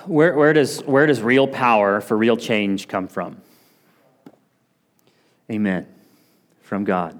Where does real power for real change come from? Amen. From God.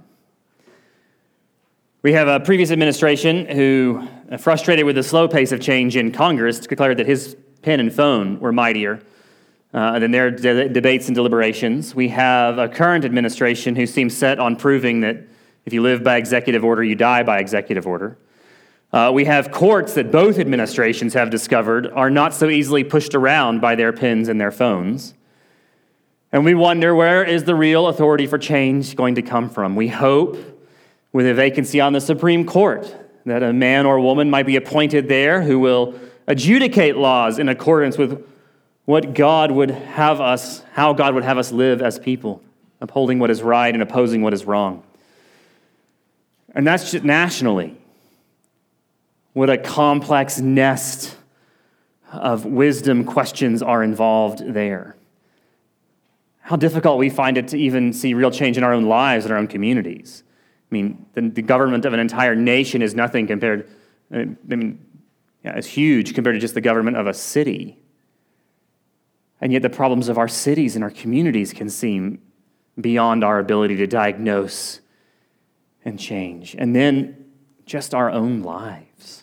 We have a previous administration who, frustrated with the slow pace of change in Congress, declared that his pen and phone were mightier than their debates and deliberations. We have a current administration who seems set on proving that if you live by executive order, you die by executive order. We have courts that both administrations have discovered are not so easily pushed around by their pens and their phones. And we wonder, where is the real authority for change going to come from? We hope, with a vacancy on the Supreme Court, that a man or woman might be appointed there who will adjudicate laws in accordance with what God would have us, how God would have us live as people, upholding what is right and opposing what is wrong. And that's just nationally. What a complex nest of wisdom questions are involved there. How difficult we find it to even see real change in our own lives and our own communities. I mean, the government of an entire nation is nothing compared, it's huge compared to just the government of a city. And yet the problems of our cities and our communities can seem beyond our ability to diagnose and change. And then just our own lives.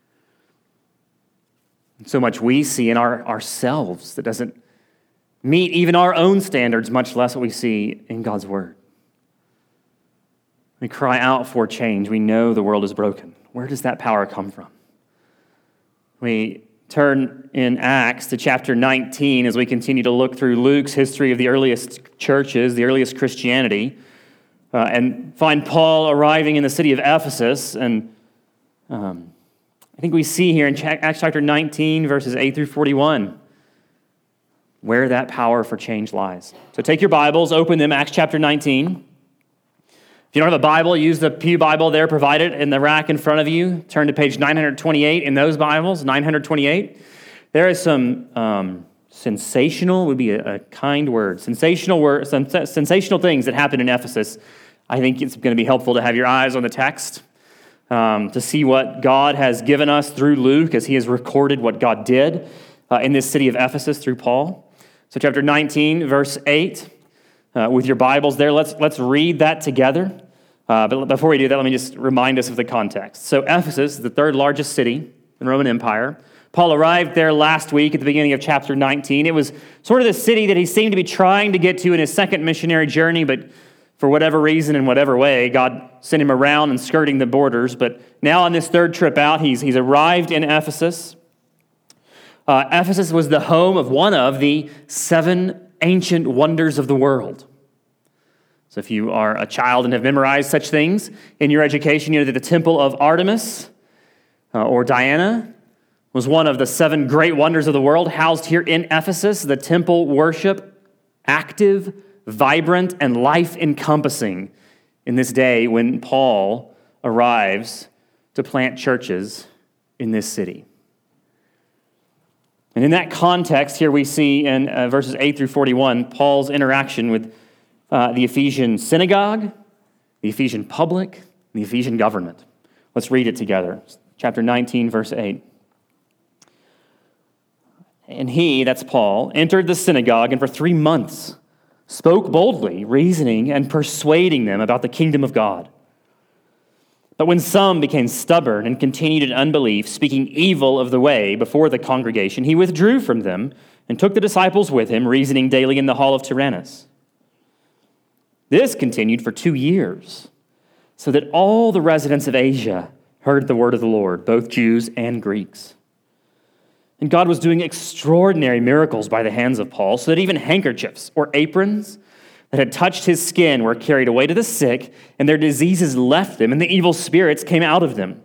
And so much we see in ourselves that doesn't meet even our own standards, much less what we see in God's Word. We cry out for change. We know the world is broken. Where does that power come from? We turn in Acts to chapter 19 as we continue to look through Luke's history of the earliest churches, the earliest Christianity, and find Paul arriving in the city of Ephesus. And I think we see here in Acts chapter 19, verses 8 through 41, where that power for change lies. So take your Bibles, open them, Acts chapter 19. If you don't have a Bible, use the Pew Bible there provided in the rack in front of you. Turn to page 928 in those Bibles, 928. There is some sensational, would be a kind word, sensational things that happen in Ephesus. I think it's going to be helpful to have your eyes on the text, to see what God has given us through Luke as he has recorded what God did in this city of Ephesus through Paul. So chapter 19, verse 8. With your Bibles there, let's read that together. But before we do that, let me just remind us of the context. So Ephesus, the third largest city in the Roman Empire. Paul arrived there last week at the beginning of chapter 19. It was sort of the city that he seemed to be trying to get to in his second missionary journey, but for whatever reason, in whatever way, God sent him around and skirting the borders. But now on this third trip out, he's arrived in Ephesus. Ephesus was the home of one of the 7 ancient wonders of the world. So if you are a child and have memorized such things in your education, you know that the temple of Artemis or Diana was one of the 7 great wonders of the world housed here in Ephesus. The temple worship, active, vibrant, and life-encompassing in this day when Paul arrives to plant churches in this city. And in that context, here we see in verses 8 through 41, Paul's interaction with the Ephesian synagogue, the Ephesian public, and the Ephesian government. Let's read it together. Chapter 19, verse 8. And he, that's Paul, entered the synagogue and for 3 months spoke boldly, reasoning and persuading them about the kingdom of God. But when some became stubborn and continued in unbelief, speaking evil of the way before the congregation, he withdrew from them and took the disciples with him, reasoning daily in the hall of Tyrannus. This continued for 2 years, so that all the residents of Asia heard the word of the Lord, both Jews and Greeks. And God was doing extraordinary miracles by the hands of Paul, so that even handkerchiefs or aprons that had touched his skin were carried away to the sick, and their diseases left them, and the evil spirits came out of them.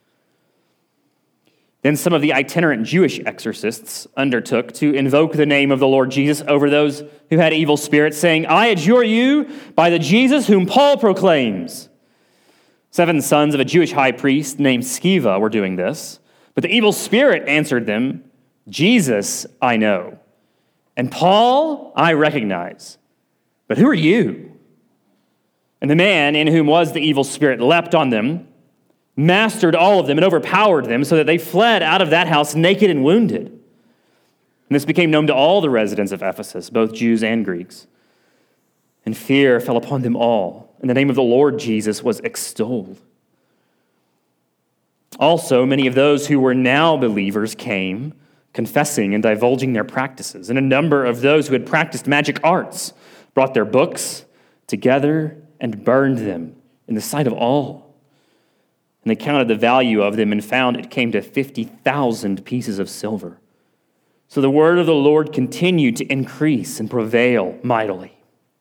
Then some of the itinerant Jewish exorcists undertook to invoke the name of the Lord Jesus over those who had evil spirits, saying, I adjure you by the Jesus whom Paul proclaims. 7 sons of a Jewish high priest named Sceva were doing this, but the evil spirit answered them, Jesus I know, and Paul I recognize. But who are you? And the man in whom was the evil spirit leapt on them, mastered all of them, and overpowered them, so that they fled out of that house naked and wounded. And this became known to all the residents of Ephesus, both Jews and Greeks. And fear fell upon them all, and the name of the Lord Jesus was extolled. Also, many of those who were now believers came, confessing and divulging their practices. And a number of those who had practiced magic arts brought their books together and burned them in the sight of all. And they counted the value of them and found it came to 50,000 pieces of silver. So the word of the Lord continued to increase and prevail mightily.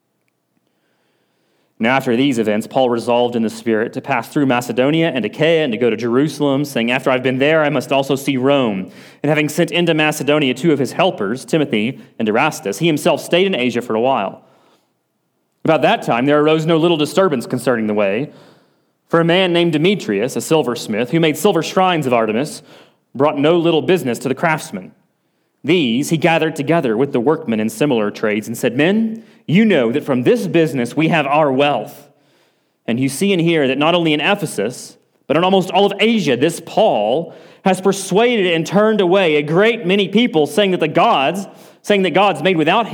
Now after these events, Paul resolved in the Spirit to pass through Macedonia and Achaia and to go to Jerusalem, saying, after I've been there, I must also see Rome. And having sent into Macedonia 2 of his helpers, Timothy and Erastus, he himself stayed in Asia for a while. About that time, there arose no little disturbance concerning the way, for a man named Demetrius, a silversmith, who made silver shrines of Artemis, brought no little business to the craftsmen. These he gathered together with the workmen in similar trades and said, men, you know that from this business we have our wealth. And you see and hear that not only in Ephesus, but in almost all of Asia, this Paul has persuaded and turned away a great many people, saying that gods made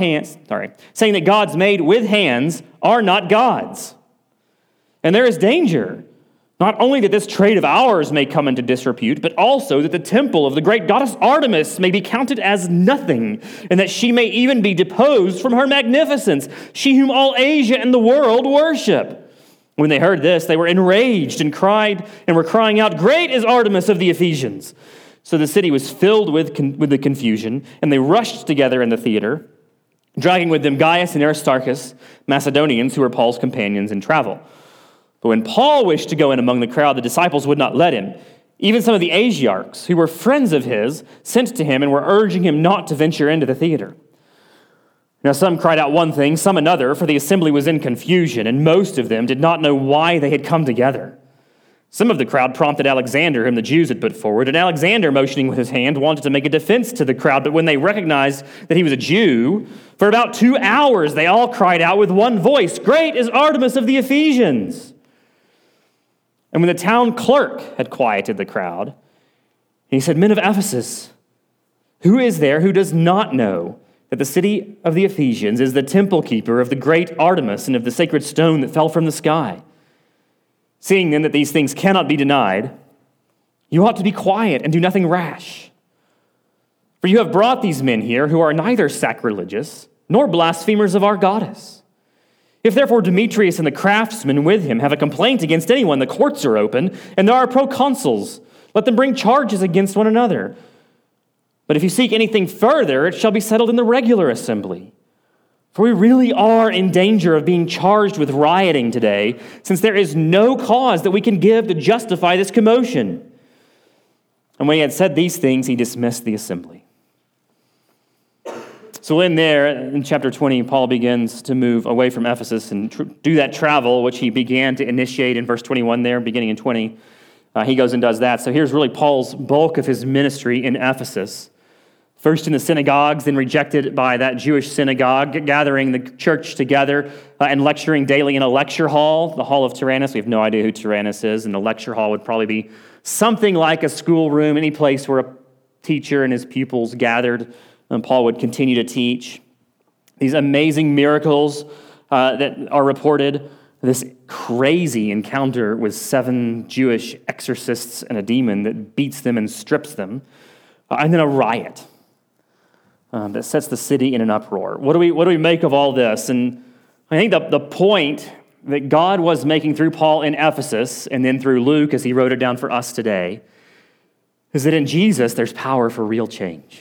with hands are not gods. And there is danger, not only that this trade of ours may come into disrepute, but also that the temple of the great goddess Artemis may be counted as nothing, and that she may even be deposed from her magnificence, she whom all Asia and the world worship. When they heard this, they were enraged and were crying out, great is Artemis of the Ephesians. So the city was filled with the confusion, and they rushed together in the theater, dragging with them Gaius and Aristarchus, Macedonians who were Paul's companions in travel. But when Paul wished to go in among the crowd, the disciples would not let him. Even some of the Asiarchs, who were friends of his, sent to him and were urging him not to venture into the theater. Now some cried out one thing, some another, for the assembly was in confusion, and most of them did not know why they had come together. Some of the crowd prompted Alexander, whom the Jews had put forward, and Alexander, motioning with his hand, wanted to make a defense to the crowd, but when they recognized that he was a Jew, for about 2 hours they all cried out with one voice, great is Artemis of the Ephesians! And when the town clerk had quieted the crowd, he said, men of Ephesus, who is there who does not know that the city of the Ephesians is the temple keeper of the great Artemis and of the sacred stone that fell from the sky? Seeing then that these things cannot be denied, you ought to be quiet and do nothing rash. For you have brought these men here who are neither sacrilegious nor blasphemers of our goddess. If therefore Demetrius and the craftsmen with him have a complaint against anyone, the courts are open, and there are proconsuls. Let them bring charges against one another. But if you seek anything further, it shall be settled in the regular assembly. For we really are in danger of being charged with rioting today, since there is no cause that we can give to justify this commotion. And when he had said these things, he dismissed the assembly. So in chapter 20, Paul begins to move away from Ephesus and do that travel, which he began to initiate in verse 21 there, beginning in 20. He goes and does that. So here's really Paul's bulk of his ministry in Ephesus. First in the synagogues, then rejected by that Jewish synagogue, gathering the church together and lecturing daily in a lecture hall, the Hall of Tyrannus. We have no idea who Tyrannus is, and the lecture hall would probably be something like a schoolroom, any place where a teacher and his pupils gathered. And Paul would continue to teach. These amazing miracles that are reported, this crazy encounter with 7 Jewish exorcists and a demon that beats them and strips them, and then a riot that sets the city in an uproar. What do we make of all this? And I think the point that God was making through Paul in Ephesus and then through Luke as he wrote it down for us today is that in Jesus there's power for real change.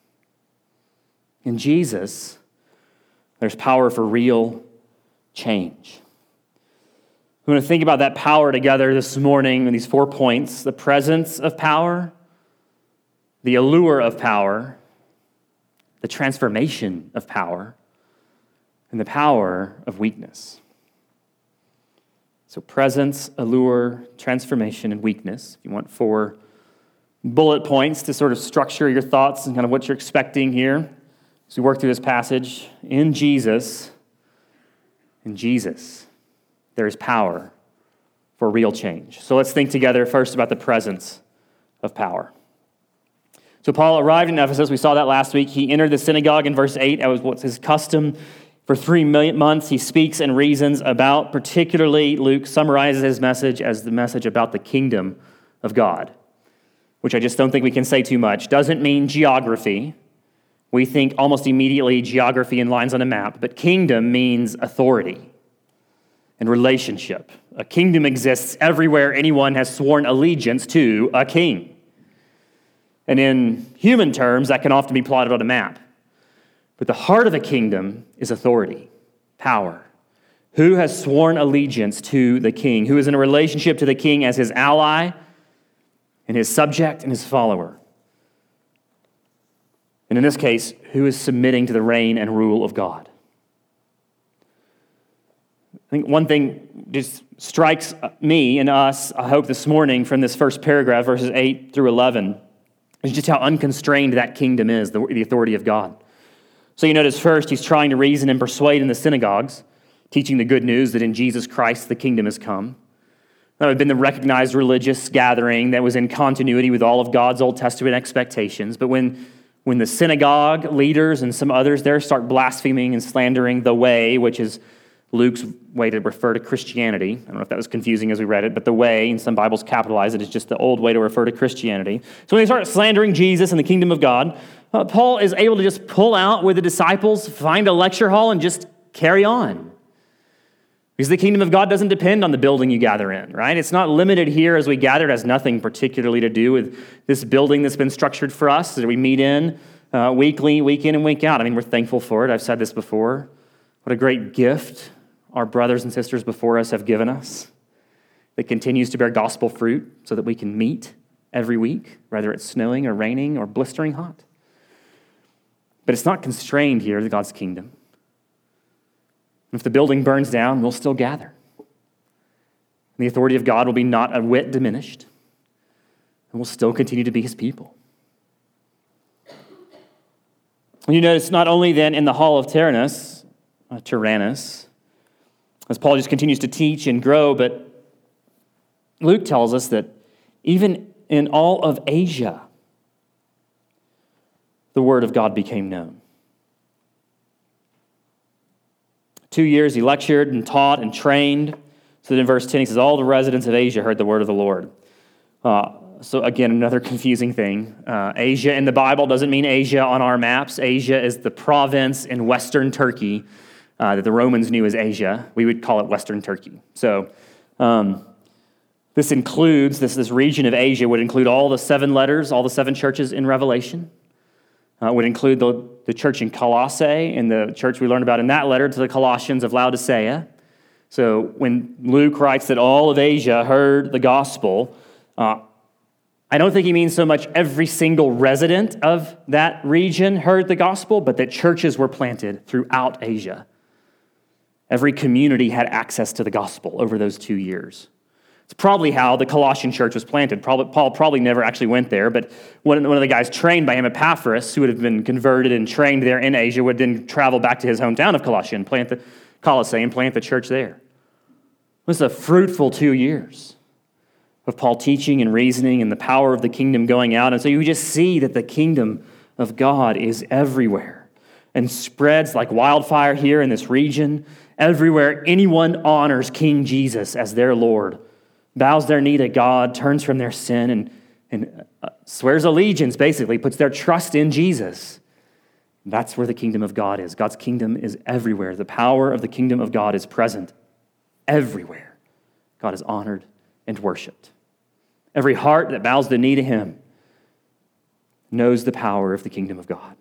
In Jesus, there's power for real change. We want to think about that power together this morning in these 4 points: the presence of power, the allure of power, the transformation of power, and the power of weakness. So presence, allure, transformation, and weakness. If you want 4 bullet points to sort of structure your thoughts and kind of what you're expecting here, as we work through this passage, in Jesus, there is power for real change. So let's think together first about the presence of power. So Paul arrived in Ephesus. We saw that last week. He entered the synagogue in verse 8. That was what's his custom. For 3 months, he speaks and reasons about, particularly Luke summarizes his message as the message about the kingdom of God, which I just don't think we can say too much. Doesn't mean geography. We think almost immediately geography and lines on a map, but kingdom means authority and relationship. A kingdom exists everywhere anyone has sworn allegiance to a king. And in human terms, that can often be plotted on a map. But the heart of a kingdom is authority, power. Who has sworn allegiance to the king? Who is in a relationship to the king as his ally and his subject and his follower? And in this case, who is submitting to the reign and rule of God? I think one thing just strikes me and us, I hope, this morning from this first paragraph, verses 8 through 11, is just how unconstrained that kingdom is, the authority of God. So you notice first, he's trying to reason and persuade in the synagogues, teaching the good news that in Jesus Christ the kingdom has come. That had been the recognized religious gathering that was in continuity with all of God's Old Testament expectations. But when the synagogue leaders and some others there start blaspheming and slandering the way, which is Luke's way to refer to Christianity. I don't know if that was confusing as we read it, but the way, in some Bibles capitalize it, is just the old way to refer to Christianity. So when they start slandering Jesus and the kingdom of God, Paul is able to just pull out with the disciples, find a lecture hall, and just carry on. Because the kingdom of God doesn't depend on the building you gather in, right? It's not limited here as we gather. It has nothing particularly to do with this building that's been structured for us that we meet in weekly, week in and week out. I mean, we're thankful for it. I've said this before. What a great gift our brothers and sisters before us have given us that continues to bear gospel fruit so that we can meet every week, whether it's snowing or raining or blistering hot. But it's not constrained here to God's kingdom. If the building burns down, we'll still gather. And the authority of God will be not a whit diminished, and we'll still continue to be his people. And you notice not only then in the hall of Tyrannus, as Paul just continues to teach and grow, but Luke tells us that even in all of Asia, the word of God became known. 2 years he lectured and taught and trained. So that in verse 10 he says, all the residents of Asia heard the word of the Lord. So again, another confusing thing. Asia in the Bible doesn't mean Asia on our maps. Asia is the province in western Turkey that the Romans knew as Asia. We would call it Western Turkey. So this includes, this region of Asia would include all the 7 letters, all the 7 churches in Revelation. Would include the church in Colossae and the church we learned about in that letter to the Colossians of Laodicea. So when Luke writes that all of Asia heard the gospel, I don't think he means so much every single resident of that region heard the gospel, but that churches were planted throughout Asia. Every community had access to the gospel over those 2 years. It's probably how the Colossian church was planted. Paul probably never actually went there, but one of the guys trained by him, Epaphras, who would have been converted and trained there in Asia, would then travel back to his hometown of Colossae and plant the Colossae and plant the church there. It was a fruitful 2 years of Paul teaching and reasoning and the power of the kingdom going out. And so you just see that the kingdom of God is everywhere and spreads like wildfire here in this region. Everywhere anyone honors King Jesus as their Lord, bows their knee to God, turns from their sin, and swears allegiance, basically, puts their trust in Jesus. That's where the kingdom of God is. God's kingdom is everywhere. The power of the kingdom of God is present everywhere. God is honored and worshiped. Every heart that bows the knee to him knows the power of the kingdom of God.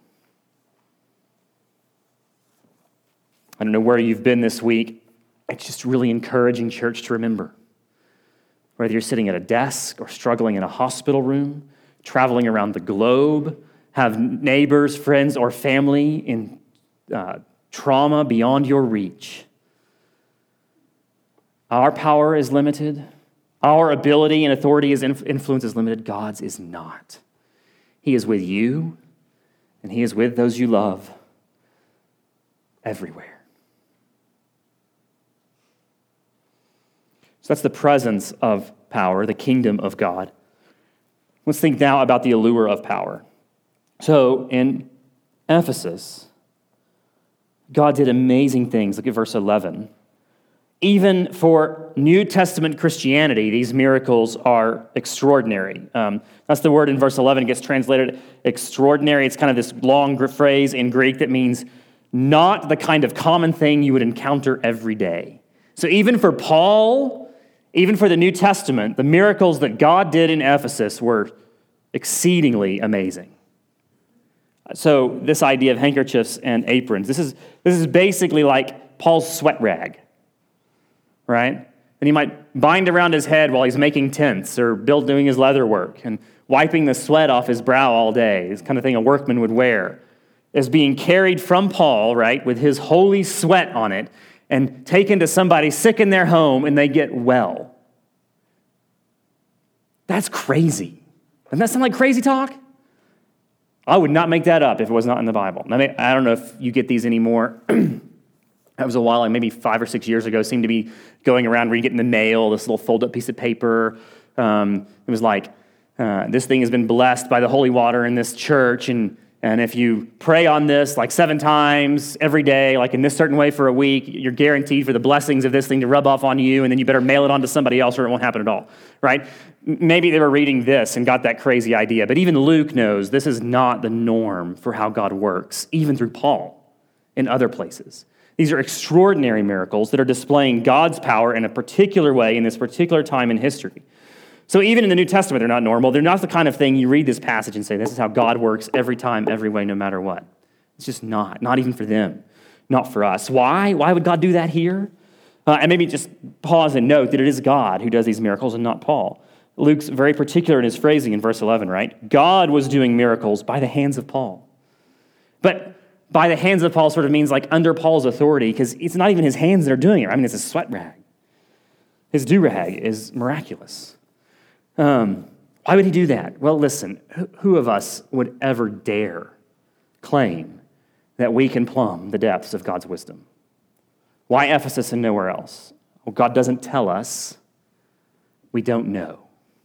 I don't know where you've been this week. It's just really encouraging, church, to remember. Whether you're sitting at a desk or struggling in a hospital room, traveling around the globe, have neighbors, friends, or family in trauma beyond your reach. Our power is limited. Our ability and authority is influence is limited. God's is not. He is with you, and he is with those you love everywhere. So that's the presence of power, the kingdom of God. Let's think now about the allure of power. So in Ephesus, God did amazing things. Look at verse 11. Even for New Testament Christianity, these miracles are extraordinary. That's the word in verse 11. It gets translated extraordinary. It's kind of this long phrase in Greek that means not the kind of common thing you would encounter every day. So even for Paul, even for the New Testament, the miracles that God did in Ephesus were exceedingly amazing. So this idea of handkerchiefs and aprons, this is basically like Paul's sweat rag. Right? And he might bind around his head while he's making tents or doing his leather work and wiping the sweat off his brow all day. This kind of thing a workman would wear is being carried from Paul, right, with his holy sweat on it and taken to somebody sick in their home and they get well. That's crazy. Doesn't that sound like crazy talk? I would not make that up if it was not in the Bible. I don't know if you get these anymore. That was a while, like maybe 5 or 6 years ago, seemed to be going around where you get in the mail, this little fold-up piece of paper. It was like, this thing has been blessed by the holy water in this church, and if you pray on this like 7 times every day, like in this certain way for a week, you're guaranteed for the blessings of this thing to rub off on you, and then you better mail it on to somebody else or it won't happen at all, right? Maybe they were reading this and got that crazy idea, but even Luke knows this is not the norm for how God works, even through Paul in other places. These are extraordinary miracles that are displaying God's power in a particular way in this particular time in history. So even in the New Testament, they're not normal. They're not the kind of thing you read this passage and say, this is how God works every time, every way, no matter what. It's just not even for them, not for us. Why? Why would God do that here? And maybe just pause and note that it is God who does these miracles and not Paul. Luke's very particular in his phrasing in verse 11, right? God was doing miracles by the hands of Paul. But by the hands of Paul sort of means like under Paul's authority, because it's not even his hands that are doing it. I mean, it's a sweat rag. His do-rag is miraculous. Why would he do that? Well, listen, who of us would ever dare claim that we can plumb the depths of God's wisdom? Why Ephesus and nowhere else? Well, God doesn't tell us. We don't know.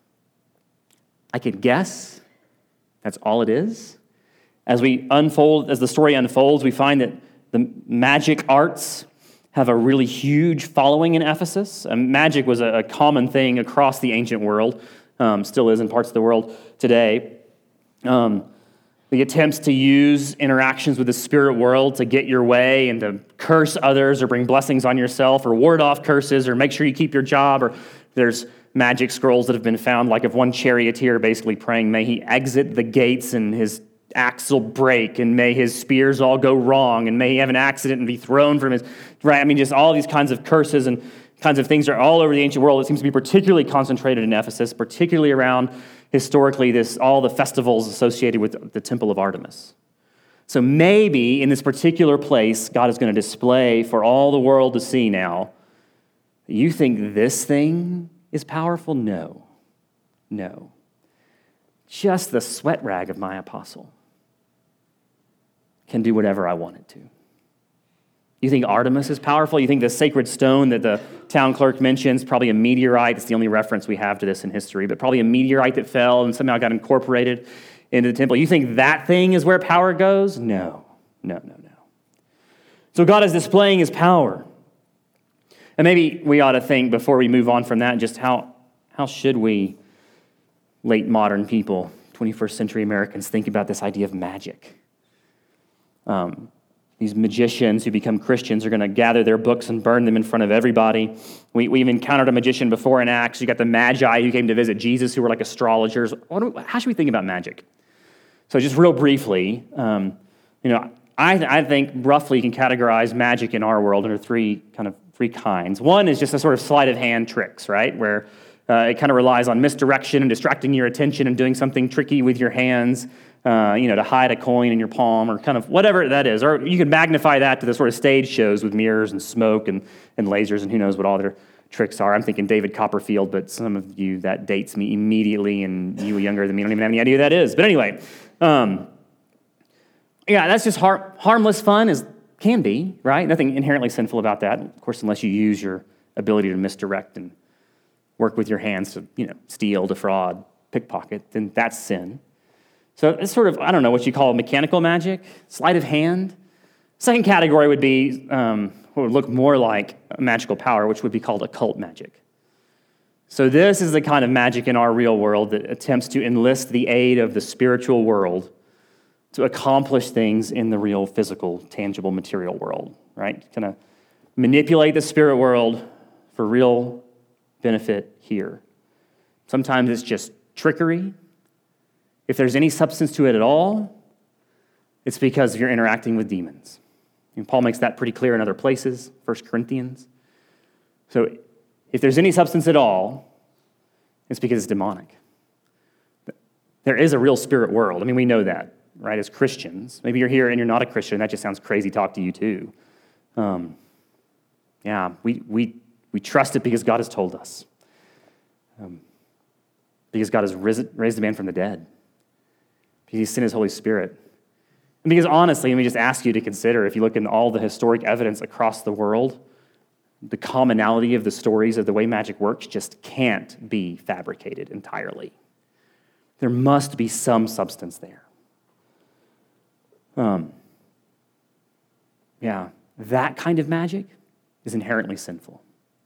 I could guess. That's all it is. As the story unfolds, we find that the magic arts have a really huge following in Ephesus. Magic was a common thing across the ancient world, still is in parts of the world today. The attempts to use interactions with the spirit world to get your way and to curse others or bring blessings on yourself or ward off curses or make sure you keep your job. Or there's magic scrolls that have been found, like of one charioteer basically praying, may he exit the gates and his axle break, and may his spears all go wrong, and may he have an accident and be thrown from his, right? I mean, just all these kinds of curses and kinds of things are all over the ancient world. It seems to be particularly concentrated in Ephesus, particularly around, historically, all the festivals associated with the Temple of Artemis. So maybe in this particular place, God is going to display for all the world to see now, you think this thing is powerful? No. Just the sweat rag of my apostle can do whatever I want it to. You think Artemis is powerful? You think the sacred stone that the town clerk mentions, probably a meteorite, it's the only reference we have to this in history, but probably a meteorite that fell and somehow got incorporated into the temple. You think that thing is where power goes? No. So God is displaying his power. And maybe we ought to think, before we move on from that, just how should we, late modern people, 21st century Americans, think about this idea of magic? These magicians who become Christians are going to gather their books and burn them in front of everybody. We've encountered a magician before in Acts. You got the Magi who came to visit Jesus, who were like astrologers. How should we think about magic? So just real briefly, I think roughly you can categorize magic in our world under three kinds. One is just a sort of sleight of hand tricks, right? Where it kind of relies on misdirection and distracting your attention and doing something tricky with your hands, to hide a coin in your palm or kind of whatever that is. Or you can magnify that to the sort of stage shows with mirrors and smoke and lasers and who knows what all their tricks are. I'm thinking David Copperfield, but some of you, that dates me immediately, and you younger than me don't even have any idea who that is. But anyway, that's just harmless fun as can be, right? Nothing inherently sinful about that, of course, unless you use your ability to misdirect and work with your hands to, steal, defraud, pickpocket, then that's sin. So it's sort of, I don't know what you call mechanical magic, sleight of hand. Second category would be what would look more like a magical power, which would be called occult magic. So this is the kind of magic in our real world that attempts to enlist the aid of the spiritual world to accomplish things in the real physical, tangible, material world, right? Kind of manipulate the spirit world for real benefit here. Sometimes it's just trickery. If there's any substance to it at all, it's because you're interacting with demons. And Paul makes that pretty clear in other places, 1 Corinthians. So if there's any substance at all, it's because it's demonic. There is a real spirit world. I mean, we know that, right, as Christians. Maybe you're here and you're not a Christian. That just sounds crazy talk to you too. We trust it because God has told us. Because God has raised a man from the dead. Because He sent His Holy Spirit. And because honestly, let me just ask you to consider, if you look in all the historic evidence across the world, the commonality of the stories of the way magic works just can't be fabricated entirely. There must be some substance there. That kind of magic is inherently sinful.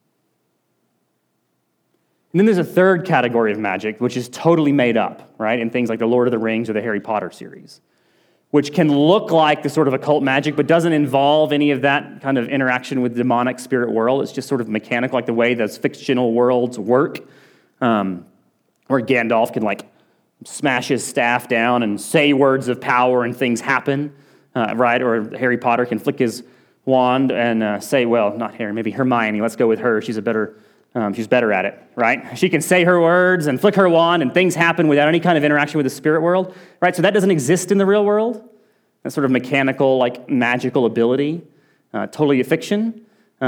And then there's a third category of magic, which is totally made up, right? In things like the Lord of the Rings or the Harry Potter series, which can look like the sort of occult magic, but doesn't involve any of that kind of interaction with the demonic spirit world. It's just sort of mechanical, like the way those fictional worlds work, where Gandalf can like smash his staff down and say words of power and things happen, right? Or Harry Potter can flick his wand and say, well, not Harry, maybe Hermione. Let's go with her. She's better at it, right? She can say her words and flick her wand and things happen without any kind of interaction with the spirit world, right? So that doesn't exist in the real world. That sort of mechanical, like magical ability, totally a fiction.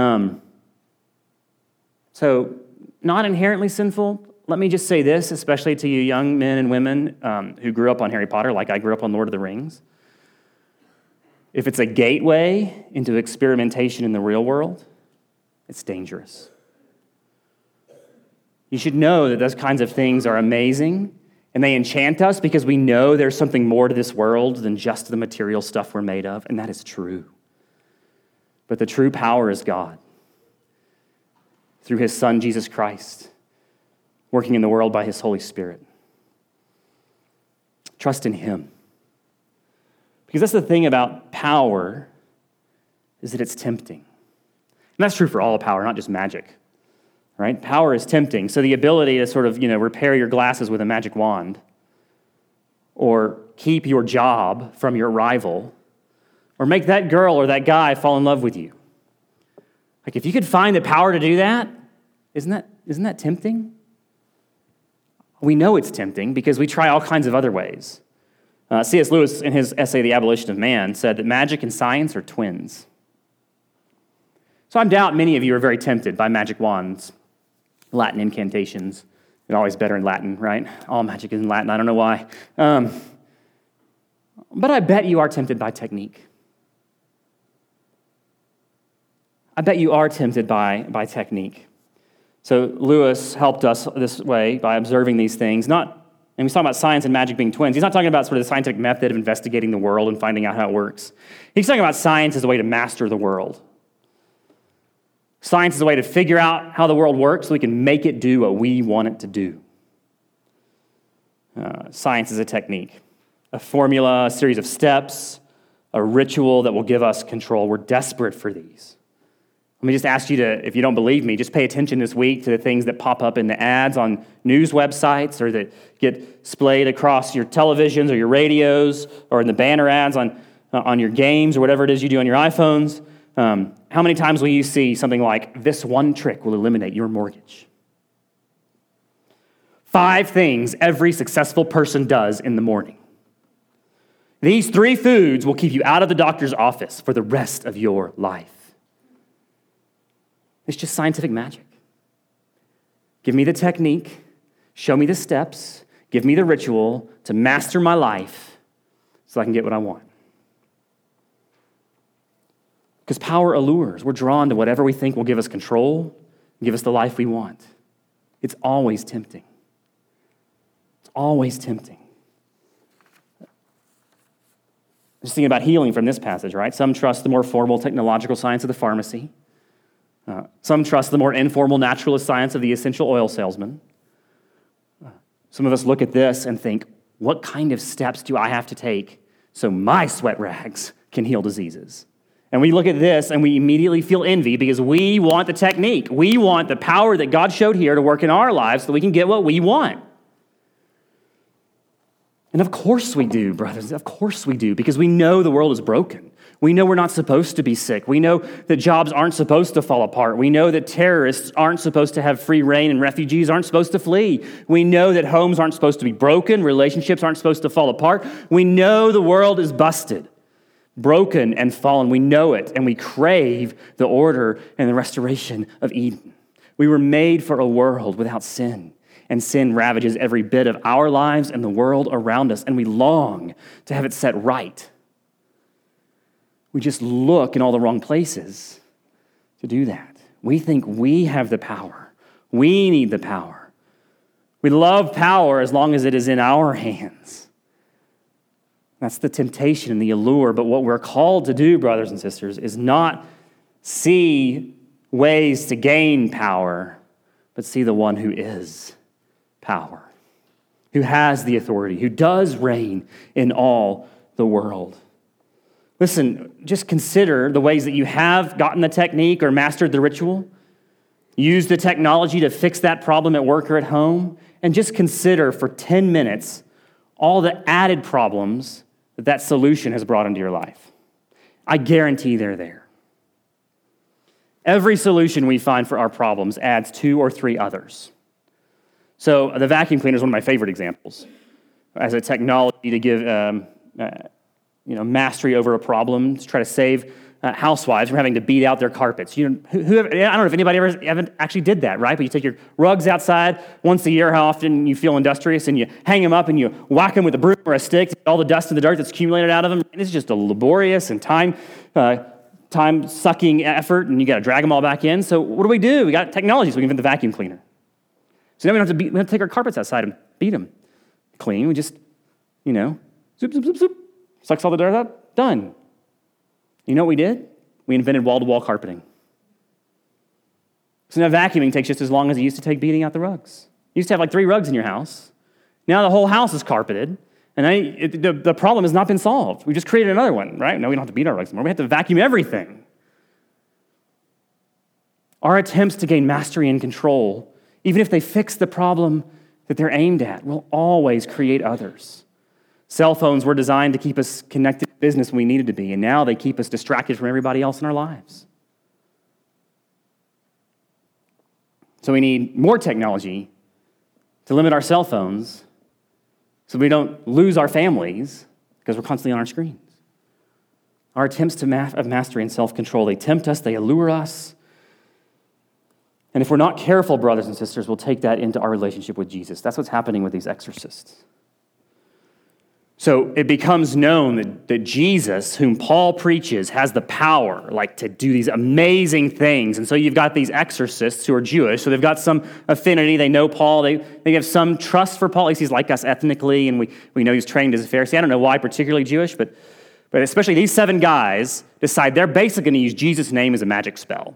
So not inherently sinful. Let me just say this, especially to you young men and women who grew up on Harry Potter, like I grew up on Lord of the Rings. If it's a gateway into experimentation in the real world, it's dangerous. You should know that those kinds of things are amazing, and they enchant us because we know there's something more to this world than just the material stuff we're made of, and that is true. But the true power is God, through His Son, Jesus Christ, working in the world by His Holy Spirit. Trust in Him. Because that's the thing about power, is that it's tempting. And that's true for all power, not just magic. Right? Power is tempting. So the ability to sort of, repair your glasses with a magic wand, or keep your job from your rival, or make that girl or that guy fall in love with you. Like if you could find the power to do that, isn't that tempting? We know it's tempting because we try all kinds of other ways. C.S. Lewis, in his essay, The Abolition of Man, said that magic and science are twins. So I doubt many of you are very tempted by magic wands, Latin incantations. It's always better in Latin, right? All magic is in Latin. I don't know why. But I bet you are tempted by technique. I bet you are tempted by technique. So Lewis helped us this way by observing these things. And he's talking about science and magic being twins. He's not talking about sort of the scientific method of investigating the world and finding out how it works. He's talking about science as a way to master the world. Science is a way to figure out how the world works so we can make it do what we want it to do. Science is a technique, a formula, a series of steps, a ritual that will give us control. We're desperate for these. Let me just ask you to, if you don't believe me, just pay attention this week to the things that pop up in the ads on news websites or that get splayed across your televisions or your radios or in the banner ads on your games or whatever it is you do on your iPhones. How many times will you see something like, this one trick will eliminate your mortgage? 5 things every successful person does in the morning. These 3 foods will keep you out of the doctor's office for the rest of your life. It's just scientific magic. Give me the technique, show me the steps, give me the ritual to master my life so I can get what I want. Because power allures. We're drawn to whatever we think will give us control, give us the life we want. It's always tempting. It's always tempting. Just thinking about healing from this passage, right? Some trust the more formal technological science of the pharmacy. Some trust the more informal naturalist science of the essential oil salesman. Some of us look at this and think, what kind of steps do I have to take so my sweat rags can heal diseases? And we look at this and we immediately feel envy because we want the technique. We want the power that God showed here to work in our lives so we can get what we want. And of course we do, brothers. Of course we do, because we know the world is broken. We know we're not supposed to be sick. We know that jobs aren't supposed to fall apart. We know that terrorists aren't supposed to have free reign and refugees aren't supposed to flee. We know that homes aren't supposed to be broken. Relationships aren't supposed to fall apart. We know the world is busted, broken and fallen. We know it, and we crave the order and the restoration of Eden. We were made for a world without sin, and sin ravages every bit of our lives and the world around us, and we long to have it set right. We just look in all the wrong places to do that. We think we have the power. We need the power. We love power as long as it is in our hands. That's the temptation and the allure. But what we're called to do, brothers and sisters, is not see ways to gain power, but see the one who is power, who has the authority, who does reign in all the world. Listen, just consider the ways that you have gotten the technique or mastered the ritual, used the technology to fix that problem at work or at home, and just consider for 10 minutes all the added problems that that solution has brought into your life. I guarantee they're there. Every solution we find for our problems adds 2 or 3 others. So the vacuum cleaner is one of my favorite examples as a technology to give mastery over a problem, to try to save housewives from having to beat out their carpets. I don't know if anybody ever actually did that, right? But you take your rugs outside once a year, how often you feel industrious, and you hang them up and you whack them with a broom or a stick to get all the dust and the dirt that's accumulated out of them. And it's just a laborious and time-sucking effort, and you got to drag them all back in. So what do? We got technology, so we can invent the vacuum cleaner. So now we don't have to take our carpets outside and beat them clean. We just, zoop, zoop, zoop, zoop. Sucks all the dirt up, done. You know what we did? We invented wall-to-wall carpeting. So now vacuuming takes just as long as it used to take beating out the rugs. You used to have like 3 rugs in your house. Now the whole house is carpeted, and the problem has not been solved. We just created another one, right? Now we don't have to beat our rugs anymore. We have to vacuum everything. Our attempts to gain mastery and control, even if they fix the problem that they're aimed at, will always create others. Cell phones were designed to keep us connected to business when we needed to be, and now they keep us distracted from everybody else in our lives. So we need more technology to limit our cell phones so we don't lose our families because we're constantly on our screens. Our attempts of mastery and self-control, they tempt us, they allure us. And if we're not careful, brothers and sisters, we'll take that into our relationship with Jesus. That's what's happening with these exorcists. So it becomes known that Jesus, whom Paul preaches, has the power, to do these amazing things. And so you've got these exorcists who are Jewish, so they've got some affinity. They know Paul. They have some trust for Paul. At least he's like us ethnically, and we know he's trained as a Pharisee. I don't know why particularly Jewish, but especially these 7 guys decide they're basically going to use Jesus' name as a magic spell.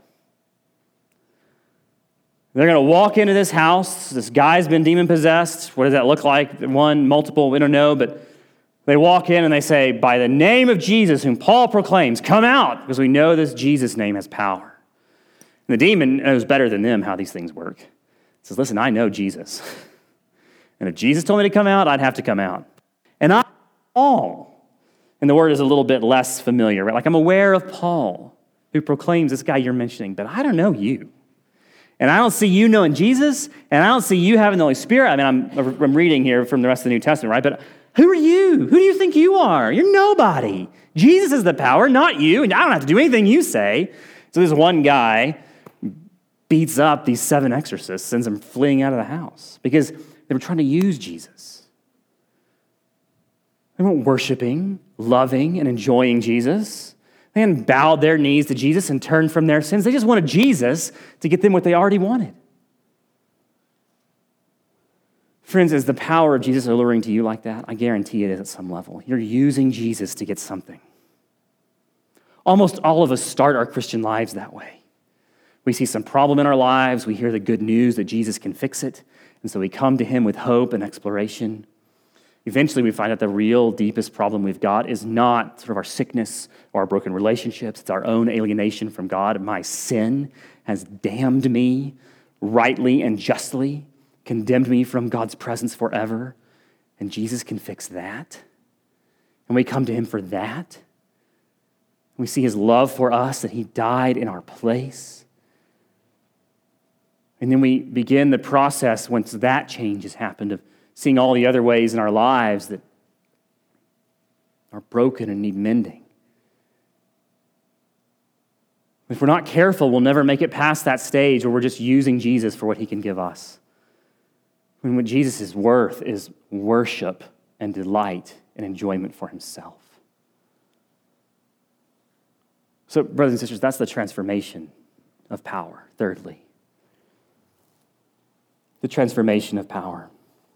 They're going to walk into this house. This guy's been demon-possessed. What does that look like? One, multiple, we don't know, but they walk in and they say, by the name of Jesus, whom Paul proclaims, come out, because we know this Jesus name has power. And the demon knows better than them how these things work. He says, listen, I know Jesus. And if Jesus told me to come out, I'd have to come out. And I'm Paul. And the word is a little bit less familiar, right? I'm aware of Paul, who proclaims this guy you're mentioning, but I don't know you. And I don't see you knowing Jesus, and I don't see you having the Holy Spirit. I mean, I'm reading here from the rest of the New Testament, right? But who are you? Who do you think you are? You're nobody. Jesus is the power, not you, and I don't have to do anything you say. So this one guy beats up these 7 exorcists, sends them fleeing out of the house because they were trying to use Jesus. They weren't worshiping, loving, and enjoying Jesus. They hadn't bowed their knees to Jesus and turned from their sins. They just wanted Jesus to get them what they already wanted. Friends, is the power of Jesus alluring to you like that? I guarantee it is at some level. You're using Jesus to get something. Almost all of us start our Christian lives that way. We see some problem in our lives. We hear the good news that Jesus can fix it. And so we come to him with hope and exploration. Eventually, we find out the real deepest problem we've got is not sort of our sickness or our broken relationships. It's our own alienation from God. My sin has damned me rightly and justly, condemned me from God's presence forever. And Jesus can fix that. And we come to him for that. We see his love for us, that he died in our place. And then we begin the process, once that change has happened, of seeing all the other ways in our lives that are broken and need mending. If we're not careful, we'll never make it past that stage where we're just using Jesus for what he can give us. When what Jesus is worth is worship and delight and enjoyment for himself. So, brothers and sisters, that's the transformation of power. Thirdly, the transformation of power.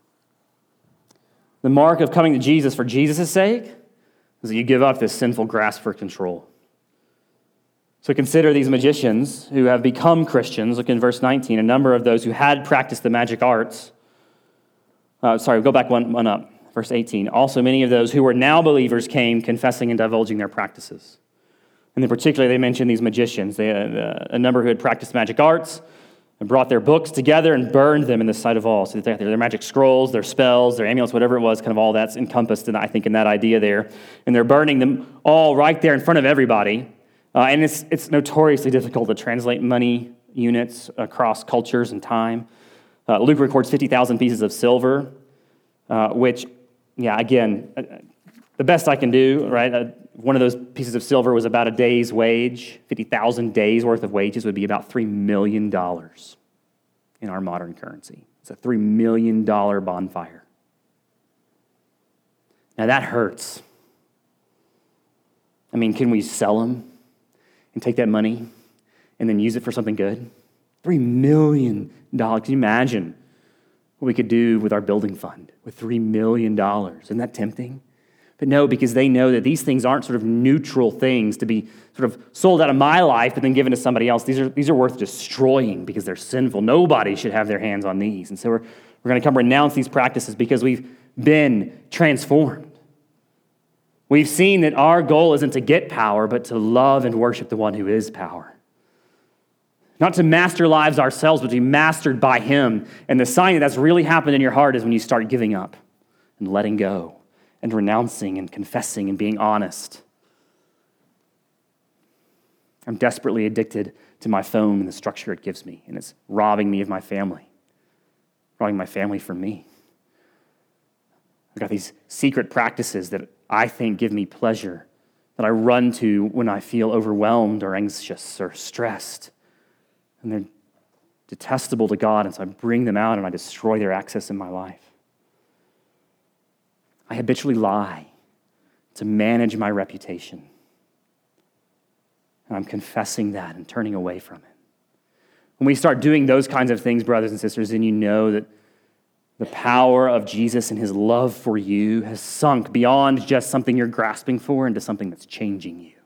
The mark of coming to Jesus for Jesus' sake is that you give up this sinful grasp for control. So consider these magicians who have become Christians. Look in verse 19. A number of those who had practiced the magic arts. Go back one up. Verse 18. Also, many of those who were now believers came confessing and divulging their practices. And then particularly they mentioned these magicians. A number who had practiced magic arts and brought their books together and burned them in the sight of all. So their magic scrolls, their spells, their amulets, whatever it was, kind of all that's encompassed, I think, in that idea there. And they're burning them all right there in front of everybody. And it's notoriously difficult to translate money units across cultures and time. Luke records 50,000 pieces of silver, which, again, the best I can do, right? One of those pieces of silver was about a day's wage. 50,000 days worth of wages would be about $3 million in our modern currency. It's a $3 million bonfire. Now that hurts. I mean, can we sell them and take that money and then use it for something good? $3 million. Can you imagine what we could do with our building fund with $3 million? Isn't that tempting? But no, because they know that these things aren't sort of neutral things to be sort of sold out of my life but then given to somebody else. These are worth destroying because they're sinful. Nobody should have their hands on these. And so we're going to come renounce these practices because we've been transformed. We've seen that our goal isn't to get power, but to love and worship the one who is power. Not to master lives ourselves, but to be mastered by him. And the sign that that's really happened in your heart is when you start giving up and letting go and renouncing and confessing and being honest. I'm desperately addicted to my phone and the structure it gives me, and it's robbing me of my family, robbing my family from me. I've got these secret practices that I think give me pleasure, that I run to when I feel overwhelmed or anxious or stressed. And they're detestable to God, and so I bring them out and I destroy their access in my life. I habitually lie to manage my reputation. And I'm confessing that and turning away from it. When we start doing those kinds of things, brothers and sisters, then you know that the power of Jesus and his love for you has sunk beyond just something you're grasping for into something that's changing you.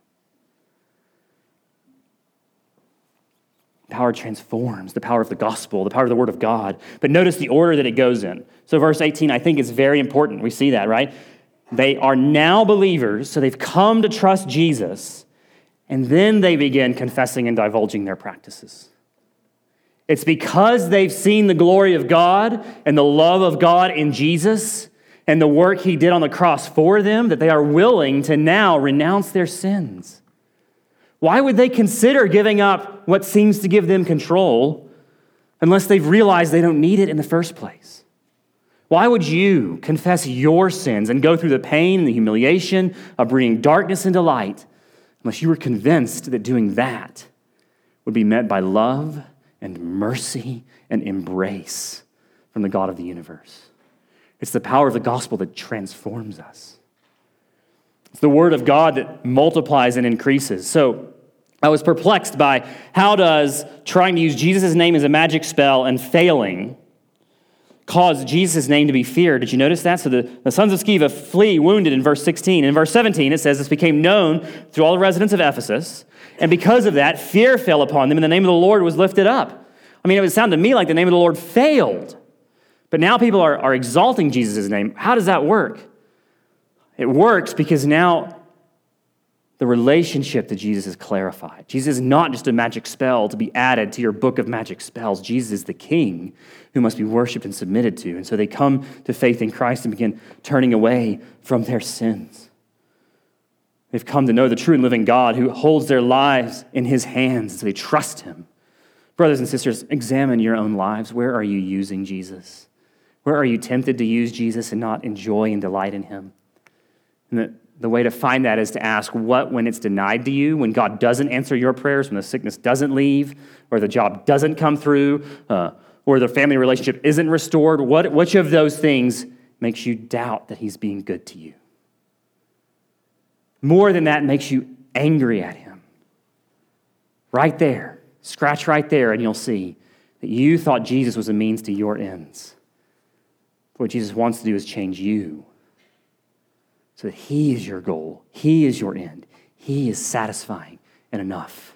Power transforms, the power of the gospel, the power of the word of God. But notice the order that it goes in. So verse 18, I think is very important. We see that, right? They are now believers, so they've come to trust Jesus, and then they begin confessing and divulging their practices. It's because they've seen the glory of God and the love of God in Jesus and the work he did on the cross for them that they are willing to now renounce their sins. Why would they consider giving up what seems to give them control unless they've realized they don't need it in the first place? Why would you confess your sins and go through the pain and the humiliation of bringing darkness into light unless you were convinced that doing that would be met by love and mercy and embrace from the God of the universe? It's the power of the gospel that transforms us. It's the word of God that multiplies and increases. So I was perplexed by how does trying to use Jesus' name as a magic spell and failing caused Jesus' name to be feared. Did you notice that? So the sons of Sceva flee wounded in verse 16. In verse 17, it says, this became known through all the residents of Ephesus, and because of that, fear fell upon them, and the name of the Lord was lifted up. I mean, it would sound to me like the name of the Lord failed. But now people are exalting Jesus' name. How does that work? It works because now the relationship to Jesus is clarified. Jesus is not just a magic spell to be added to your book of magic spells. Jesus is the King who must be worshiped and submitted to. And so they come to faith in Christ and begin turning away from their sins. They've come to know the true and living God who holds their lives in his hands, and so they trust him. Brothers and sisters, examine your own lives. Where are you using Jesus? Where are you tempted to use Jesus and not enjoy and delight in him? And the way to find that is to ask what when it's denied to you, when God doesn't answer your prayers, when the sickness doesn't leave, or the job doesn't come through, or the family relationship isn't restored, which of those things makes you doubt that he's being good to you? More than that, makes you angry at him. Right there, scratch right there, and you'll see that you thought Jesus was a means to your ends. What Jesus wants to do is change you so that he is your goal. He is your end. He is satisfying and enough.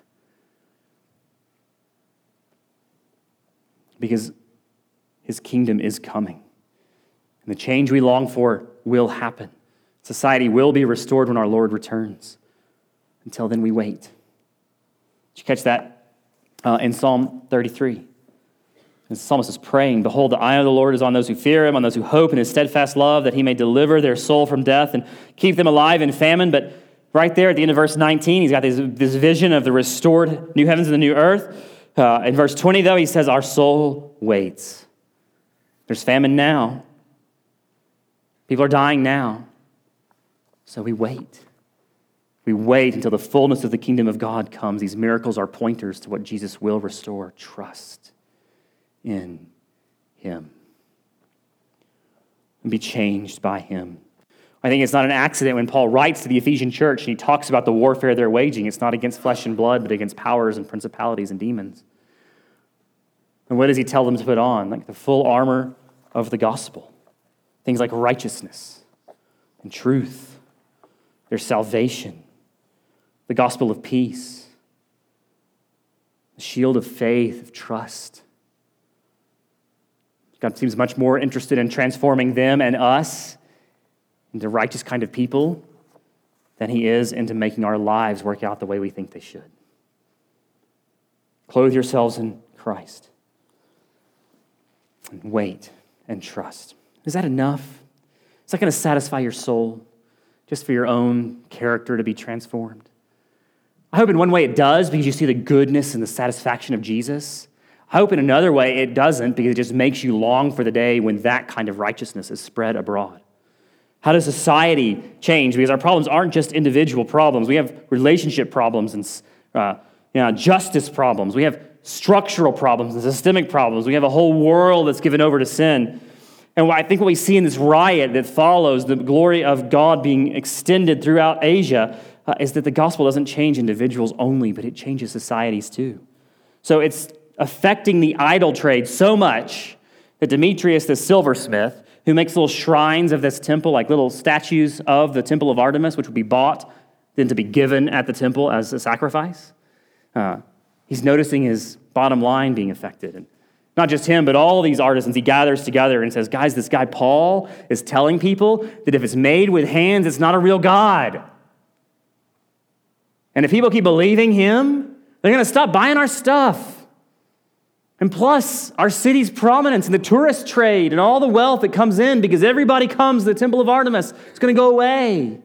Because his kingdom is coming. And the change we long for will happen. Society will be restored when our Lord returns. Until then, we wait. Did you catch that in Psalm 33? The psalmist is praying, behold, the eye of the Lord is on those who fear him, on those who hope in his steadfast love, that he may deliver their soul from death and keep them alive in famine. But right there at the end of verse 19, he's got this vision of the restored new heavens and the new earth. In verse 20, though, he says, our soul waits. There's famine now. People are dying now. So we wait. We wait until the fullness of the kingdom of God comes. These miracles are pointers to what Jesus will restore. Trust in him and be changed by him. I think it's not an accident when Paul writes to the Ephesian church and he talks about the warfare they're waging. It's not against flesh and blood, but against powers and principalities and demons. And what does he tell them to put on? Like the full armor of the gospel. Things like righteousness and truth, their salvation, the gospel of peace, the shield of faith, of trust. God seems much more interested in transforming them and us into righteous kind of people than he is into making our lives work out the way we think they should. Clothe yourselves in Christ and wait and trust. Is that enough? Is that going to satisfy your soul just for your own character to be transformed? I hope in one way it does because you see the goodness and the satisfaction of Jesus. I hope in another way it doesn't because it just makes you long for the day when that kind of righteousness is spread abroad. How does society change? Because our problems aren't just individual problems. We have relationship problems and justice problems. We have structural problems and systemic problems. We have a whole world that's given over to sin. And I think what we see in this riot that follows the glory of God being extended throughout Asia is that the gospel doesn't change individuals only, but it changes societies too. So it's affecting the idol trade so much that Demetrius, the silversmith, who makes little shrines of this temple, like little statues of the temple of Artemis, which would be bought, then to be given at the temple as a sacrifice, he's noticing his bottom line being affected. And not just him, but all these artisans, he gathers together and says, guys, this guy Paul is telling people that if it's made with hands, it's not a real God. And if people keep believing him, they're going to stop buying our stuff. And plus, our city's prominence and the tourist trade and all the wealth that comes in because everybody comes to the Temple of Artemis, it's going to go away.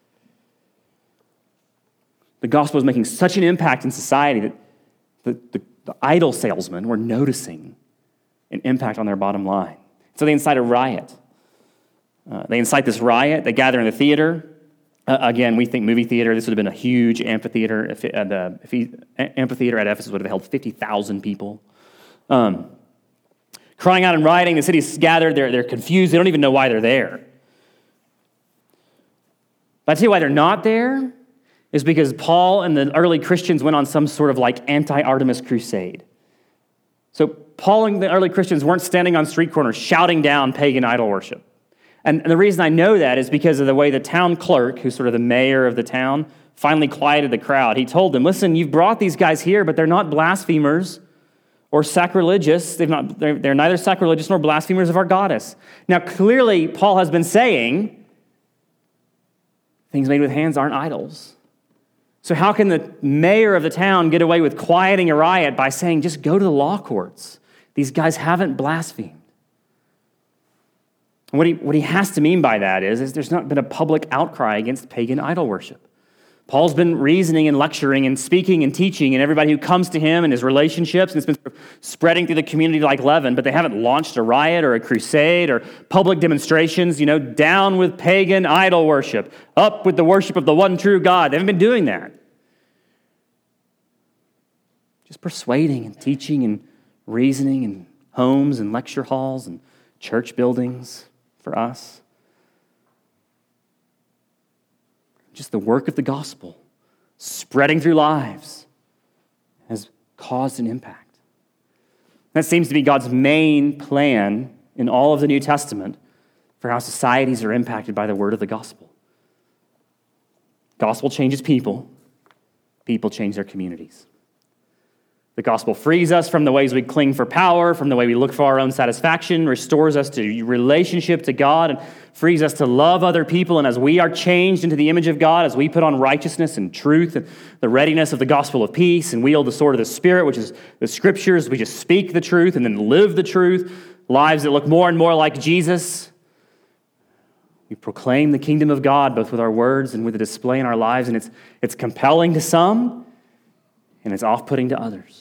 The gospel is making such an impact in society that the idol salesmen were noticing an impact on their bottom line. So they incite a riot. They incite this riot. They gather in the theater. Again, we think movie theater. This would have been a huge amphitheater. The amphitheater at Ephesus would have held 50,000 people. Crying out and rioting. The city's gathered. They're confused. They don't even know why they're there. But I tell you why they're not there is because Paul and the early Christians went on some sort of like anti-Artemis crusade. So Paul and the early Christians weren't standing on street corners shouting down pagan idol worship. And the reason I know that is because of the way the town clerk, who's sort of the mayor of the town, finally quieted the crowd. He told them, listen, you've brought these guys here, but they're not blasphemers or sacrilegious. They're neither sacrilegious nor blasphemers of our goddess. Now, clearly, Paul has been saying things made with hands aren't idols. So how can the mayor of the town get away with quieting a riot by saying, just go to the law courts? These guys haven't blasphemed. And what he has to mean by that is there's not been a public outcry against pagan idol worship. Paul's been reasoning and lecturing and speaking and teaching, and everybody who comes to him and his relationships, and it's been spreading through the community like leaven, but they haven't launched a riot or a crusade or public demonstrations, down with pagan idol worship, up with the worship of the one true God. They haven't been doing that. Just persuading and teaching and reasoning in homes and lecture halls and church buildings for us. Just the work of the gospel spreading through lives has caused an impact. That seems to be God's main plan in all of the New Testament for how societies are impacted by the word of the gospel. Gospel changes people. People change their communities. The gospel frees us from the ways we cling for power, from the way we look for our own satisfaction, restores us to relationship to God, and frees us to love other people. And as we are changed into the image of God, as we put on righteousness and truth and the readiness of the gospel of peace and wield the sword of the Spirit, which is the scriptures, we just speak the truth and then live the truth, lives that look more and more like Jesus. We proclaim the kingdom of God both with our words and with the display in our lives, and it's compelling to some, and it's off-putting to others.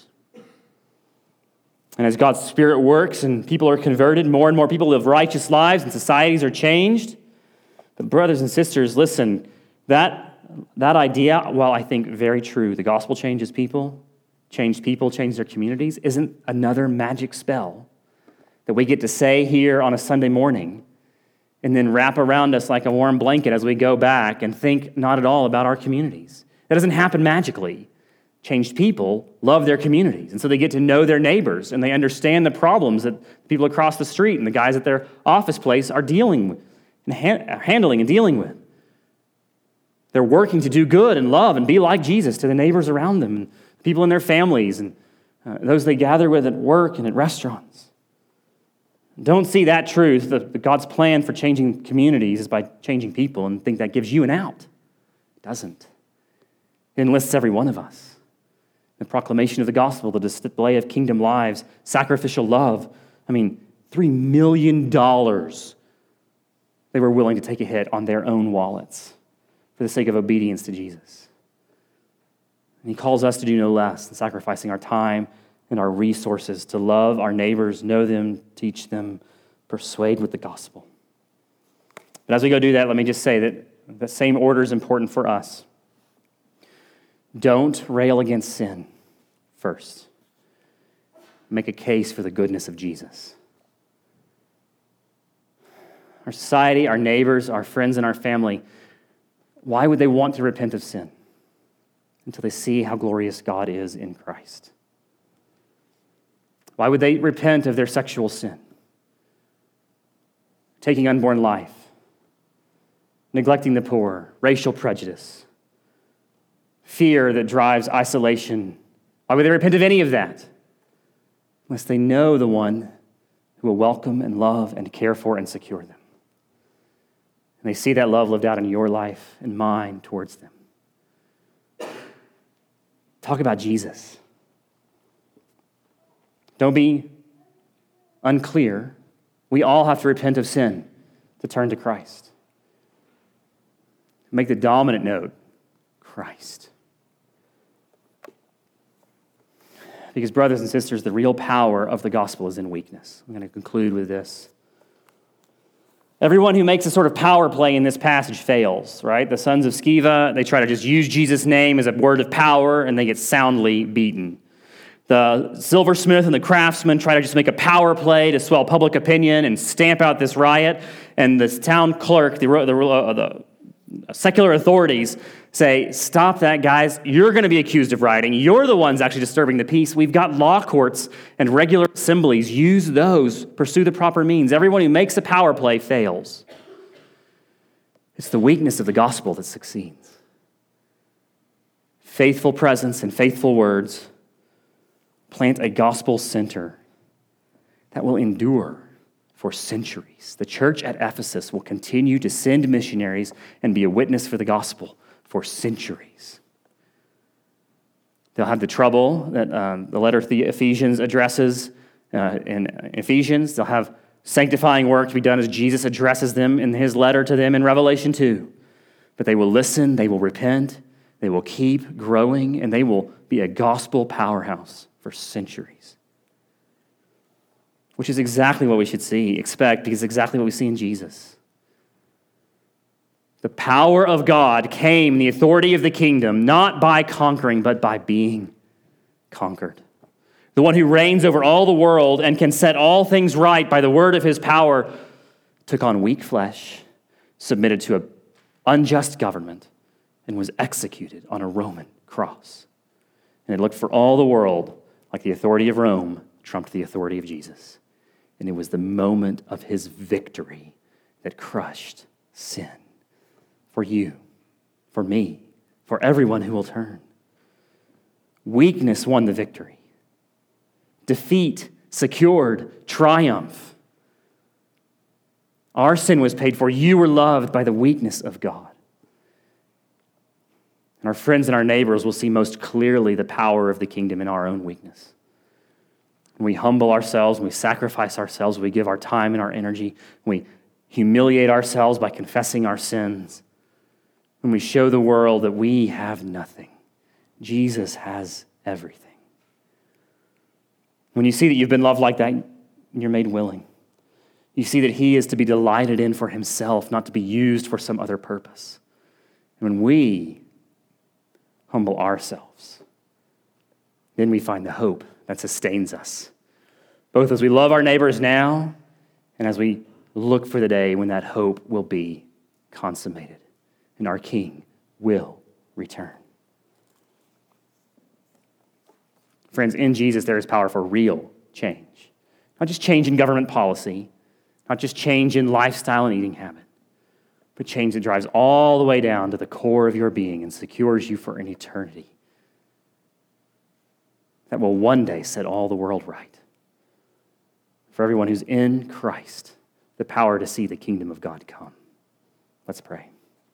And as God's Spirit works and people are converted, more and more people live righteous lives and societies are changed. But brothers and sisters, listen, that idea, while I think very true, the gospel changes people, change their communities, isn't another magic spell that we get to say here on a Sunday morning and then wrap around us like a warm blanket as we go back and think not at all about our communities. That doesn't happen magically. Changed people love their communities, and so they get to know their neighbors, and they understand the problems that people across the street and the guys at their office place are dealing with, and handling and dealing with. They're working to do good and love and be like Jesus to the neighbors around them, and people in their families, and those they gather with at work and at restaurants. Don't see that truth, that God's plan for changing communities is by changing people, and think that gives you an out. It doesn't. It enlists every one of us. The proclamation of the gospel, the display of kingdom lives, sacrificial love. $3 million they were willing to take a hit on their own wallets for the sake of obedience to Jesus. And he calls us to do no less than sacrificing our time and our resources to love our neighbors, know them, teach them, persuade with the gospel. But as we go do that, let me just say that the same order is important for us. Don't rail against sin first. Make a case for the goodness of Jesus. Our society, our neighbors, our friends, and our family, why would they want to repent of sin? Until they see how glorious God is in Christ. Why would they repent of their sexual sin? Taking unborn life, neglecting the poor, racial prejudice, fear that drives isolation. Why would they repent of any of that? Unless they know the one who will welcome and love and care for and secure them. And they see that love lived out in your life and mine towards them. Talk about Jesus. Don't be unclear. We all have to repent of sin to turn to Christ. Make the dominant note, Christ. Because, brothers and sisters, the real power of the gospel is in weakness. I'm going to conclude with this. Everyone who makes a sort of power play in this passage fails, right? The sons of Sceva, they try to just use Jesus' name as a word of power, and they get soundly beaten. The silversmith and the craftsman try to just make a power play to swell public opinion and stamp out this riot, and this town clerk, the secular authorities, say, stop that, guys. You're going to be accused of rioting. You're the ones actually disturbing the peace. We've got law courts and regular assemblies. Use those. Pursue the proper means. Everyone who makes a power play fails. It's the weakness of the gospel that succeeds. Faithful presence and faithful words plant a gospel center that will endure for centuries. The church at Ephesus will continue to send missionaries and be a witness for the gospel for centuries. They'll have the trouble that the letter to the Ephesians addresses in Ephesians. They'll have sanctifying work to be done as Jesus addresses them in his letter to them in Revelation 2. But they will listen, they will repent, they will keep growing, and they will be a gospel powerhouse for centuries. Which is exactly what we should expect, because it's exactly what we see in Jesus. The power of God came, the authority of the kingdom, not by conquering, but by being conquered. The one who reigns over all the world and can set all things right by the word of his power took on weak flesh, submitted to an unjust government, and was executed on a Roman cross. And it looked for all the world like the authority of Rome trumped the authority of Jesus. And it was the moment of his victory that crushed sin. For you, for me, for everyone who will turn. Weakness won the victory. Defeat secured triumph. Our sin was paid for. You were loved by the weakness of God. And our friends and our neighbors will see most clearly the power of the kingdom in our own weakness. When we humble ourselves, when we sacrifice ourselves, when we give our time and our energy, when we humiliate ourselves by confessing our sins, when we show the world that we have nothing, Jesus has everything. When you see that you've been loved like that, you're made willing. You see that he is to be delighted in for himself, not to be used for some other purpose. And when we humble ourselves, then we find the hope that sustains us, both as we love our neighbors now and as we look for the day when that hope will be consummated and our King will return. Friends, in Jesus there is power for real change. Not just change in government policy, not just change in lifestyle and eating habit, but change that drives all the way down to the core of your being and secures you for an eternity that will one day set all the world right. For everyone who's in Christ, the power to see the kingdom of God come. Let's pray.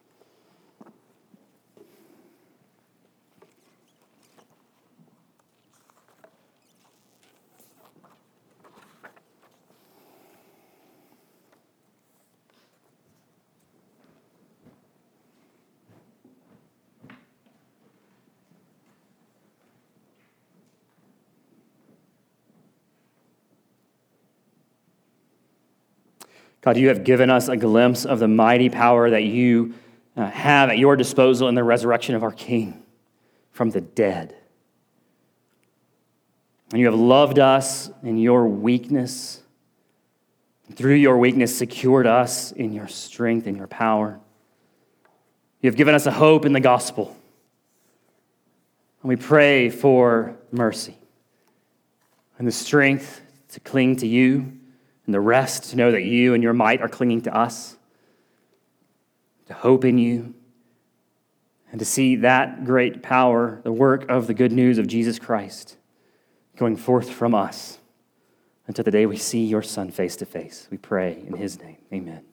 God, you have given us a glimpse of the mighty power that you have at your disposal in the resurrection of our King from the dead. And you have loved us in your weakness. Through your weakness, secured us in your strength and your power. You have given us a hope in the gospel. And we pray for mercy and the strength to cling to you, and the rest to know that you and your might are clinging to us, to hope in you, and to see that great power, the work of the good news of Jesus Christ, going forth from us until the day we see your Son face to face. We pray in his name. Amen.